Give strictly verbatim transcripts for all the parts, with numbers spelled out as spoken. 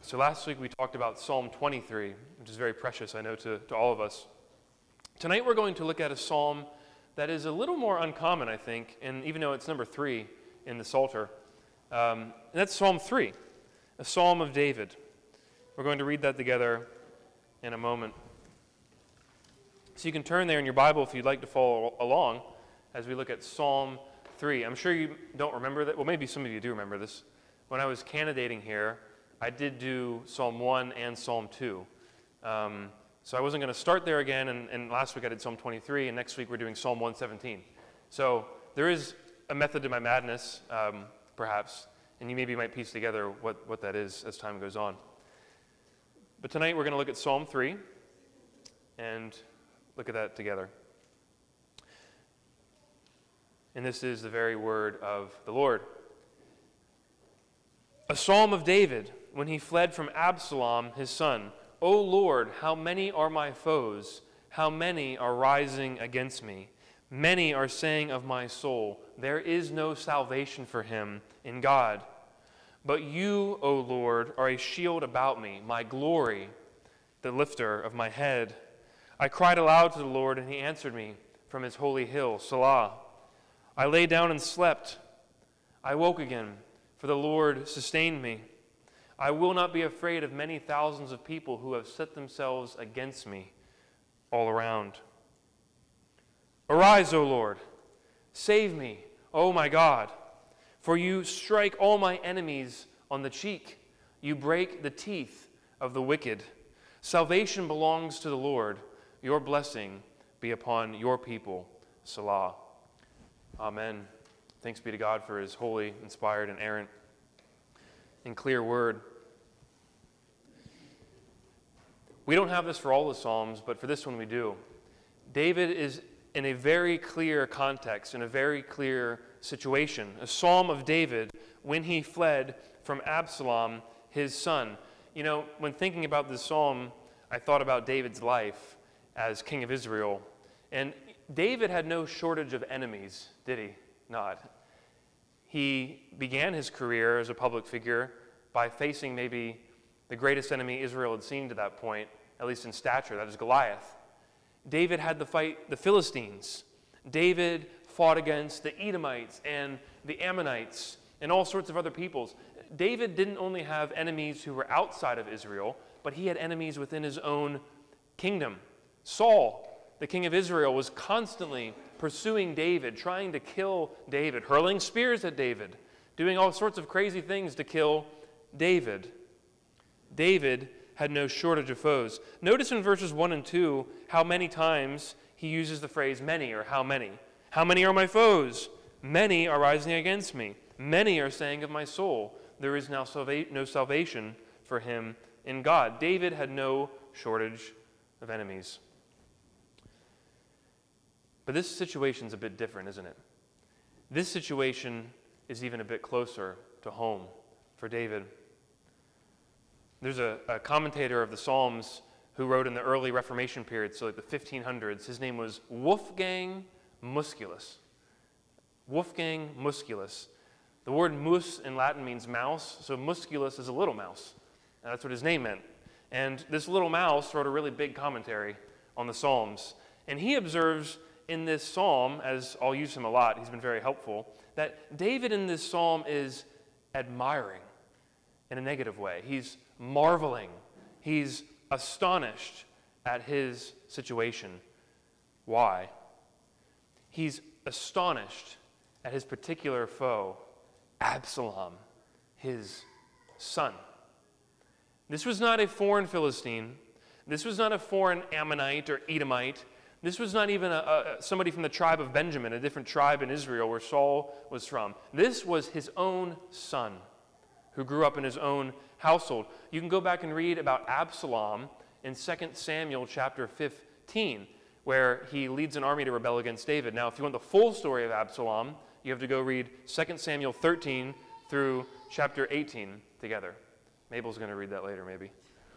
So last week we talked about Psalm twenty-three, which is very precious, I know, to, to all of us. Tonight we're going to look at a psalm that is a little more uncommon, I think, and even though it's number three in the Psalter. Um, and that's Psalm three, a psalm of David. We're going to read that together in a moment. So you can turn there in your Bible if you'd like to follow along as we look at Psalm three. I'm sure you don't remember that. Well, maybe some of you do remember this. When I was candidating here, I did do Psalm one and Psalm two. Um, so I wasn't going to start there again, and, and last week I did Psalm twenty-three, and next week we're doing Psalm one seventeen. So there is a method to my madness, um, perhaps, and you maybe might piece together what, what that is as time goes on. But tonight we're going to look at Psalm three and look at that together. And this is the very word of the Lord. A psalm of David when he fled from Absalom, his son. O Lord, how many are my foes? How many are rising against me? Many are saying of my soul, there is no salvation for him in God. But you, O Lord, are a shield about me, my glory, the lifter of my head. I cried aloud to the Lord, and he answered me from his holy hill, Selah. I lay down and slept. I woke again, for the Lord sustained me. I will not be afraid of many thousands of people who have set themselves against me all around. Arise, O Lord. Save me, O my God. For you strike all my enemies on the cheek. You break the teeth of the wicked. Salvation belongs to the Lord. Your blessing be upon your people. Selah. Amen. Thanks be to God for his holy, inspired, and inerrant and clear word. We don't have this for all the Psalms, but for this one we do. David is in a very clear context, in a very clear situation. A psalm of David when he fled from Absalom, his son. You know, when thinking about this psalm, I thought about David's life as king of Israel. And David had no shortage of enemies, did he? Not. He began his career as a public figure by facing maybe the greatest enemy Israel had seen to that point, at least in stature, that is Goliath. David had to fight the Philistines. David fought against the Edomites and the Ammonites and all sorts of other peoples. David didn't only have enemies who were outside of Israel, but he had enemies within his own kingdom. Saul, the king of Israel, was constantly pursuing David, trying to kill David, hurling spears at David, doing all sorts of crazy things to kill David. David had no shortage of foes. Notice in verses one and two how many times he uses the phrase many or how many. How many are my foes? Many are rising against me. Many are saying of my soul, there is now salva- no salvation for him in God. David had no shortage of enemies. But this situation's a bit different, isn't it? This situation is even a bit closer to home for David. There's a, a commentator of the Psalms who wrote in the early Reformation period, so like the fifteen hundreds. His name was Wolfgang Musculus. Wolfgang Musculus. The word mus in Latin means mouse, so musculus is a little mouse. And that's what his name meant. And this little mouse wrote a really big commentary on the Psalms. And he observes in this psalm, as I'll use him a lot, he's been very helpful, that David in this psalm is admiring in a negative way. He's marveling. He's astonished at his situation. Why? He's astonished at his particular foe, Absalom, his son. This was not a foreign Philistine. This was not a foreign Ammonite or Edomite. This was not even a, a, somebody from the tribe of Benjamin, a different tribe in Israel where Saul was from. This was his own son who grew up in his own household. You can go back and read about Absalom in Second Samuel chapter fifteen, where he leads an army to rebel against David. Now, if you want the full story of Absalom, you have to go read Second Samuel thirteen through chapter eighteen together. Mabel's going to read that later, maybe.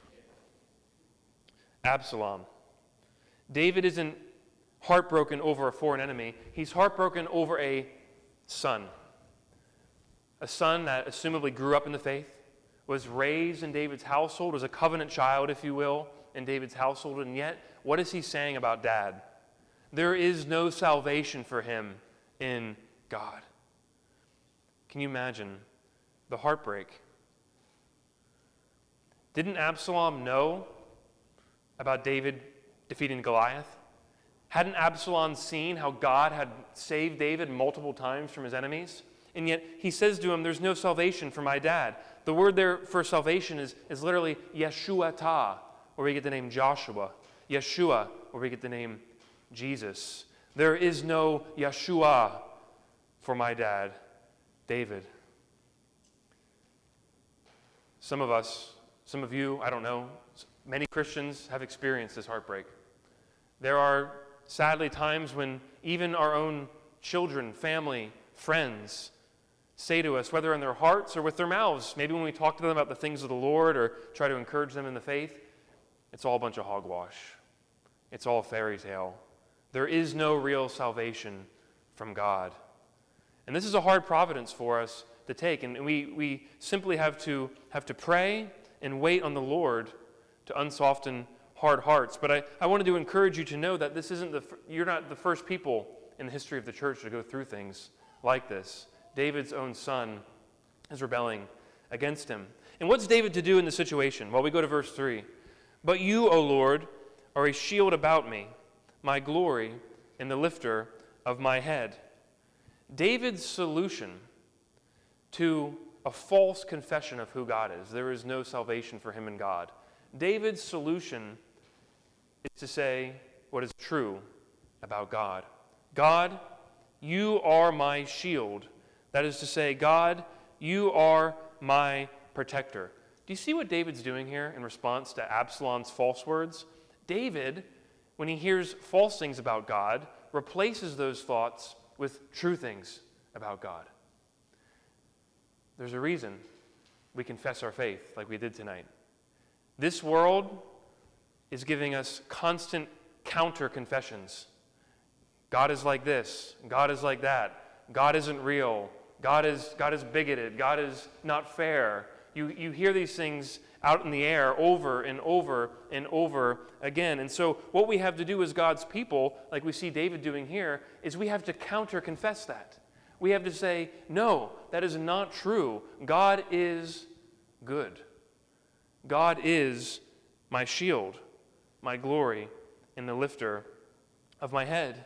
Absalom. David isn't heartbroken over a foreign enemy. He's heartbroken over a son. A son that assumably grew up in the faith, was raised in David's household, was a covenant child, if you will, in David's household, and yet, what is he saying about Dad? There is no salvation for him in God. Can you imagine the heartbreak? Didn't Absalom know about David defeating Goliath? Hadn't Absalom seen how God had saved David multiple times from his enemies? And yet he says to him, there's no salvation for my dad. The word there for salvation is, is literally Yeshua-ta, where we get the name Joshua. Yeshua, where we get the name Jesus. There is no Yeshua for my dad, David. Some of us, some of you, I don't know, many Christians have experienced this heartbreak. There are sadly times when even our own children, family, friends say to us, whether in their hearts or with their mouths, maybe when we talk to them about the things of the Lord or try to encourage them in the faith, it's all a bunch of hogwash. It's all fairy tale. There is no real salvation from God. And this is a hard providence for us to take, and we, we simply have to, have to pray and wait on the Lord to unsoften hard hearts. But I, I wanted to encourage you to know that this isn't the, you're not the first people in the history of the church to go through things like this. David's own son is rebelling against him. And what's David to do in this situation? Well, we go to verse three. But you, O Lord, are a shield about me, my glory, and the lifter of my head. David's solution to a false confession of who God is, there is no salvation for him in God. David's solution is to say what is true about God. God, you are my shield. That is to say, God, you are my protector. Do you see what David's doing here in response to Absalom's false words? David, when he hears false things about God, replaces those thoughts with true things about God. There's a reason we confess our faith like we did tonight. This world is giving us constant counter confessions. God is like this. God is like that. God isn't real. God is, God is bigoted. God is not fair. You, you hear these things out in the air over and over and over again. And so what we have to do as God's people, like we see David doing here, is we have to counter-confess that. We have to say, no, that is not true. God is good. God is my shield, my glory, and the lifter of my head.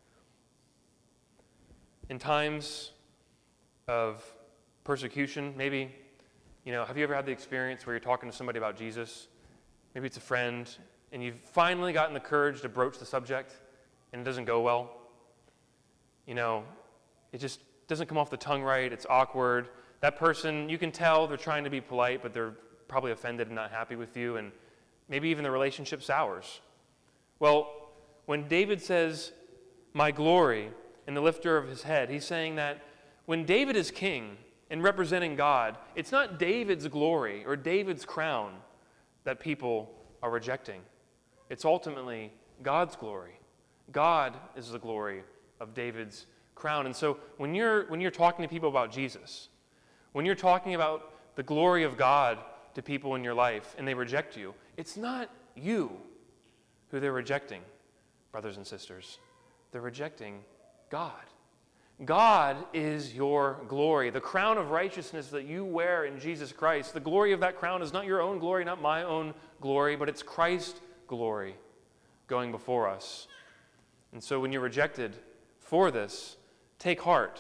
In times of persecution, maybe, you know, have you ever had the experience where you're talking to somebody about Jesus? Maybe it's a friend, and you've finally gotten the courage to broach the subject, and it doesn't go well. You know, it just doesn't come off the tongue right. It's awkward. That person, you can tell they're trying to be polite, but they're probably offended and not happy with you, and maybe even the relationship sours. Well, when David says, my glory and the lifter of his head, he's saying that when David is king and representing God, it's not David's glory or David's crown that people are rejecting. It's ultimately God's glory. God is the glory of David's crown. And so when you're, when you're talking to people about Jesus, when you're talking about the glory of God to people in your life and they reject you, it's not you who they're rejecting, brothers and sisters. They're rejecting God. God is your glory, the crown of righteousness that you wear in Jesus Christ. The glory of that crown is not your own glory, not my own glory, but it's Christ's glory going before us. And so when you're rejected for this, take heart.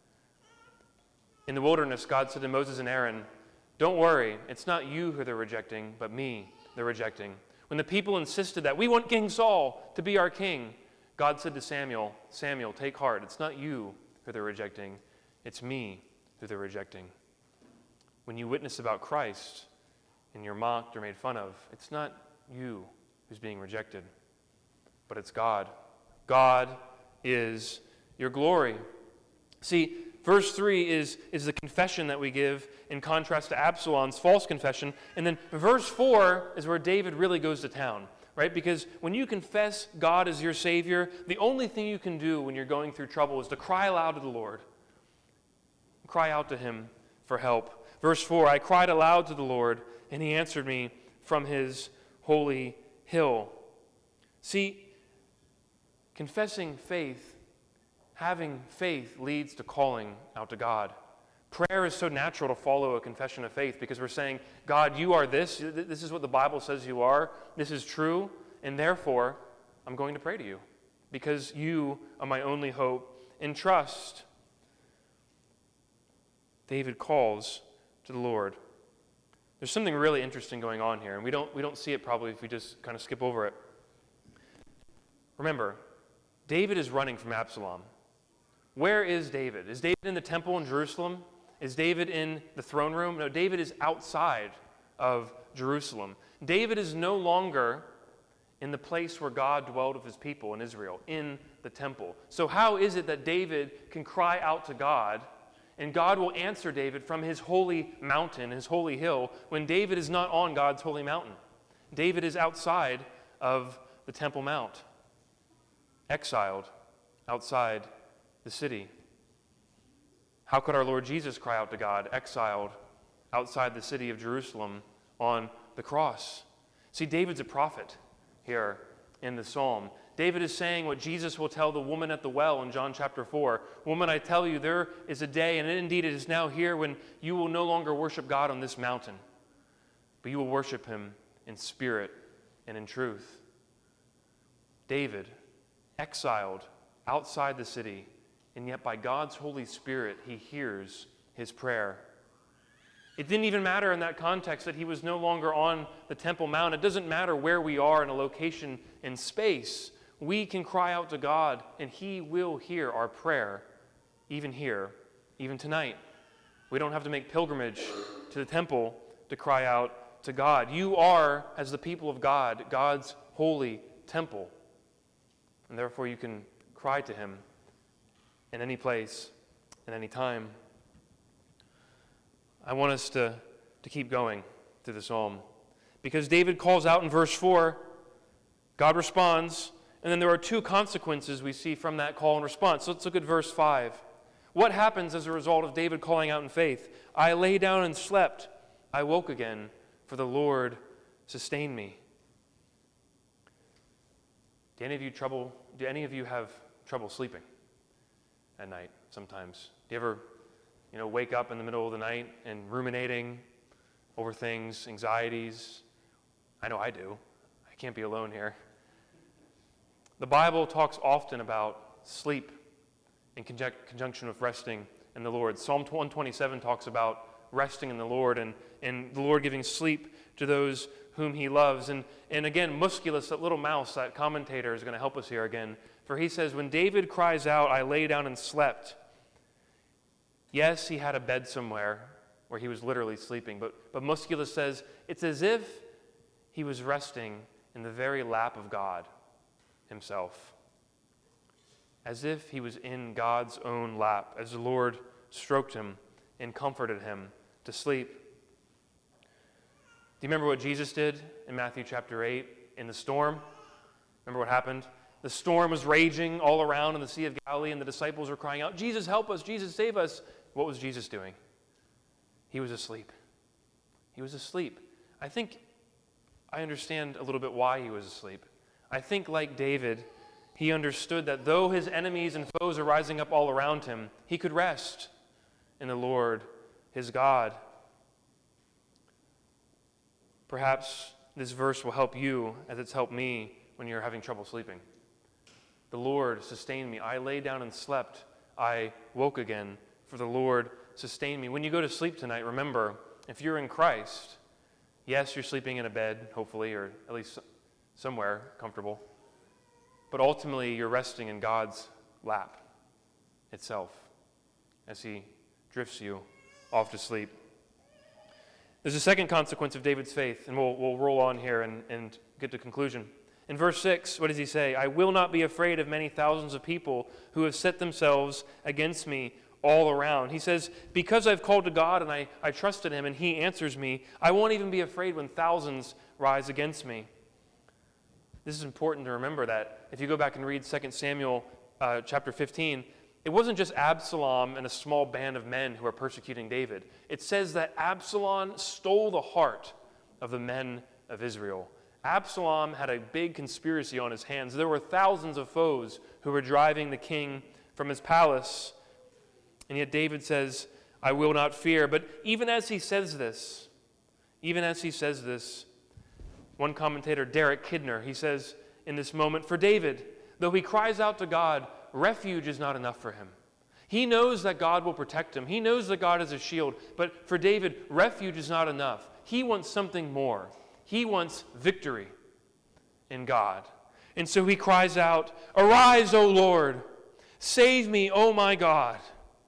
In the wilderness, God said to Moses and Aaron, don't worry, it's not you who they're rejecting, but me they're rejecting. When the people insisted that we want King Saul to be our king, God said to Samuel, Samuel, take heart. It's not you who they're rejecting. It's me who they're rejecting. When you witness about Christ and you're mocked or made fun of, it's not you who's being rejected, but it's God. God is your glory. See, verse three is, is the confession that we give in contrast to Absalom's false confession. And then verse four is where David really goes to town. Right? Because when you confess God as your Savior, the only thing you can do when you're going through trouble is to cry aloud to the Lord. Cry out to Him for help. Verse four, I cried aloud to the Lord, and he answered me from his holy hill. See, confessing faith, having faith leads to calling out to God. Prayer is so natural to follow a confession of faith because we're saying, God, you are this. This is what the Bible says you are. This is true, and therefore, I'm going to pray to you because you are my only hope and trust. David calls to the Lord. There's something really interesting going on here, and we don't, we don't see it probably if we just kind of skip over it. Remember, David is running from Absalom. Where is David? Is David in the temple in Jerusalem? Is David in the throne room? No, David is outside of Jerusalem. David is no longer in the place where God dwelled with his people in Israel, in the temple. So how is it that David can cry out to God, and God will answer David from his holy mountain, his holy hill, when David is not on God's holy mountain? David is outside of the Temple Mount, exiled outside the city. How could our Lord Jesus cry out to God, exiled outside the city of Jerusalem on the cross? See, David's a prophet here in the psalm. David is saying what Jesus will tell the woman at the well in John chapter four. Woman, I tell you, there is a day, and indeed it is now here, when you will no longer worship God on this mountain, but you will worship him in spirit and in truth. David, exiled outside the city, and yet by God's Holy Spirit, he hears his prayer. It didn't even matter in that context that he was no longer on the Temple Mount. It doesn't matter where we are in a location in space. We can cry out to God, and he will hear our prayer, even here, even tonight. We don't have to make pilgrimage to the temple to cry out to God. You are, as the people of God, God's holy temple. And therefore you can cry to him in any place, at any time. I want us to, to keep going through the psalm. Because David calls out in verse four, God responds, and then there are two consequences we see from that call and response. So let's look at verse five. What happens as a result of David calling out in faith? I lay down and slept. I woke again, for the Lord sustained me. Do any of you trouble, do any of you have trouble sleeping at night sometimes? Do you ever, you know, wake up in the middle of the night and ruminating over things, anxieties? I know I do. I can't be alone here. The Bible talks often about sleep in conjunction with resting in the Lord. Psalm one twenty-seven talks about resting in the Lord and, and the Lord giving sleep to those whom he loves. And, and again, Musculus, that little mouse, that commentator, is going to help us here again. For he says, when David cries out, I lay down and slept. Yes, he had a bed somewhere where he was literally sleeping, but, but Musculus says it's as if he was resting in the very lap of God himself. As if he was in God's own lap, as the Lord stroked him and comforted him to sleep. Do you remember what Jesus did in Matthew chapter eight in the storm? Remember what happened? The storm was raging all around in the Sea of Galilee, and the disciples were crying out, Jesus, help us, Jesus, save us. What was Jesus doing? He was asleep. He was asleep. I think I understand a little bit why he was asleep. I think, like David, he understood that though his enemies and foes are rising up all around him, he could rest in the Lord, his God. Perhaps this verse will help you as it's helped me when you're having trouble sleeping. The Lord sustained me. I lay down and slept. I woke again, for the Lord sustained me. When you go to sleep tonight, remember, if you're in Christ, yes, you're sleeping in a bed, hopefully, or at least somewhere comfortable. But ultimately, you're resting in God's lap itself as he drifts you off to sleep. There's a second consequence of David's faith, and we'll, we'll roll on here and, and get to conclusion. In verse six, what does he say? I will not be afraid of many thousands of people who have set themselves against me all around. He says, because I've called to God and I, I trusted him and he answers me, I won't even be afraid when thousands rise against me. This is important to remember that if you go back and read Second Samuel uh, chapter fifteen, it wasn't just Absalom and a small band of men who are persecuting David. It says that Absalom stole the heart of the men of Israel. Absalom had a big conspiracy on his hands. There were thousands of foes who were driving the king from his palace. And yet David says, I will not fear. But even as he says this, even as he says this, one commentator, Derek Kidner, he says in this moment, for David, though he cries out to God, refuge is not enough for him. He knows that God will protect him. He knows that God is a shield. But for David, refuge is not enough. He wants something more. He wants victory in God. And so he cries out, arise, O Lord. Save me, O my God.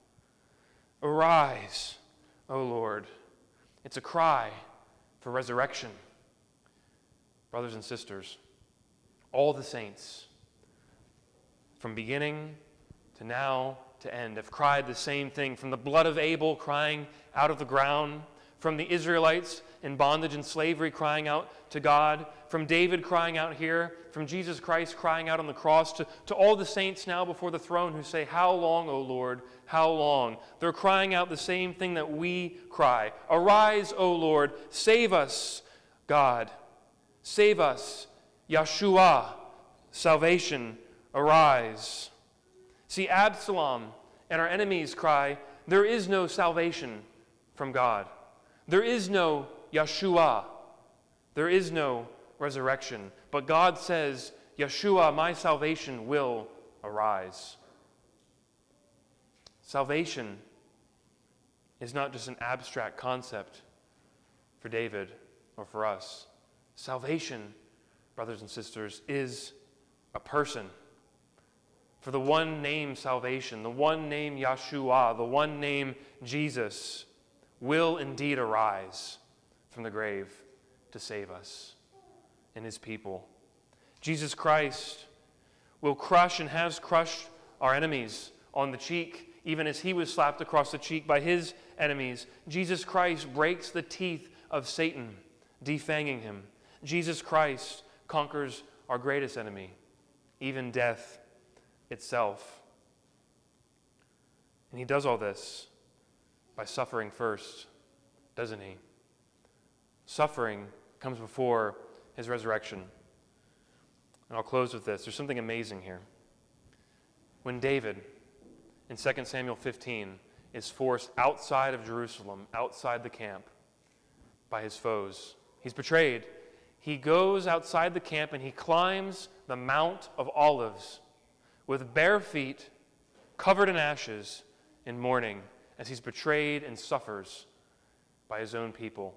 Arise, O Lord. It's a cry for resurrection. Brothers and sisters, all the saints, from beginning to now to end, have cried the same thing. From the blood of Abel crying out of the ground, from the Israelites in bondage and slavery crying out to God, from David crying out here, from Jesus Christ crying out on the cross, to, to all the saints now before the throne who say, how long, O Lord, how long? They're crying out the same thing that we cry. Arise, O Lord, save us, God. Save us, Yeshua, salvation, arise. See, Absalom and our enemies cry, there is no salvation from God. There is no Yeshua. There is no resurrection. But God says, Yeshua, my salvation will arise. Salvation is not just an abstract concept for David or for us. Salvation, brothers and sisters, is a person. For the one name salvation, the one name Yeshua, the one name Jesus will indeed arise from the grave to save us and his people. Jesus Christ will crush and has crushed our enemies on the cheek, even as he was slapped across the cheek by his enemies. Jesus Christ breaks the teeth of Satan, defanging him. Jesus Christ conquers our greatest enemy, even death itself. And he does all this by suffering first, doesn't he? Suffering comes before his resurrection. And I'll close with this. There's something amazing here. When David, in Second Samuel fifteen, is forced outside of Jerusalem, outside the camp, by his foes, he's betrayed. He goes outside the camp and he climbs the Mount of Olives with bare feet, covered in ashes, in mourning, as he's betrayed and suffers by his own people.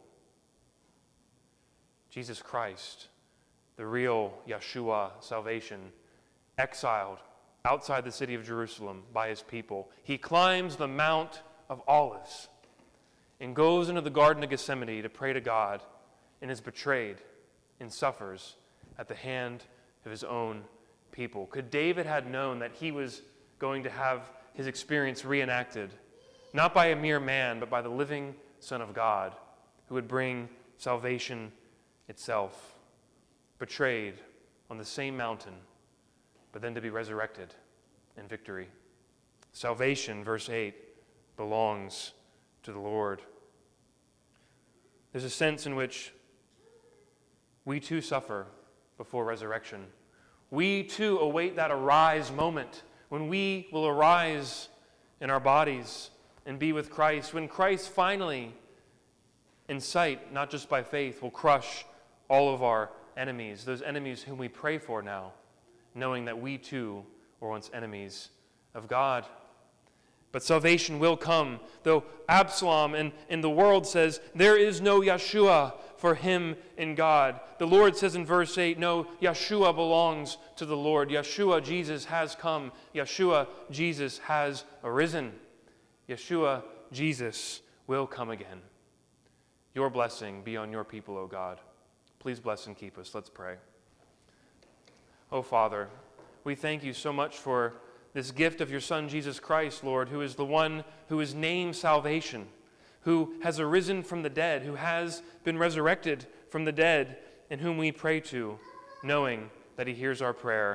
Jesus Christ, the real Yeshua, salvation, exiled outside the city of Jerusalem by his people. He climbs the Mount of Olives and goes into the Garden of Gethsemane to pray to God and is betrayed and suffers at the hand of his own people. Could David had known that he was going to have his experience reenacted, not by a mere man, but by the living Son of God, who would bring salvation itself, betrayed on the same mountain, but then to be resurrected in victory. Salvation, verse eight, belongs to the Lord. There's a sense in which we too suffer before resurrection. We too await that arise moment when we will arise in our bodies and be with Christ, when Christ finally, in sight, not just by faith, will crush all of our enemies, those enemies whom we pray for now, knowing that we too were once enemies of God. But salvation will come, though Absalom and, and the world says, there is no Yeshua for him in God. The Lord says in verse eight, no, Yeshua belongs to the Lord. Yeshua, Jesus, has come. Yeshua, Jesus, has arisen. Yeshua, Jesus, will come again. Your blessing be on your people, O God. Please bless and keep us. Let's pray. Oh, Father, we thank you so much for this gift of your Son, Jesus Christ, Lord, who is the one who is named salvation, who has arisen from the dead, who has been resurrected from the dead, and whom we pray to, knowing that he hears our prayer,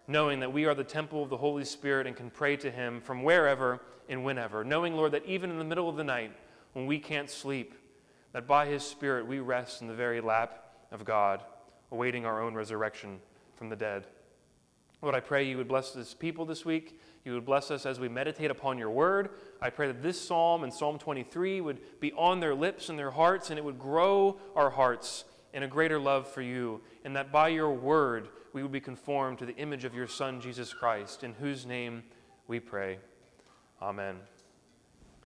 knowing that we are the temple of the Holy Spirit and can pray to him from wherever and whenever. Knowing, Lord, that even in the middle of the night when we can't sleep, that by his Spirit we rest in the very lap of God, awaiting our own resurrection from the dead. Lord, I pray you would bless this people this week. You would bless us as we meditate upon your word. I pray that this psalm and Psalm twenty-three would be on their lips and their hearts, and it would grow our hearts in a greater love for you, and that by your word we would be conformed to the image of your Son, Jesus Christ, in whose name we pray. Amen.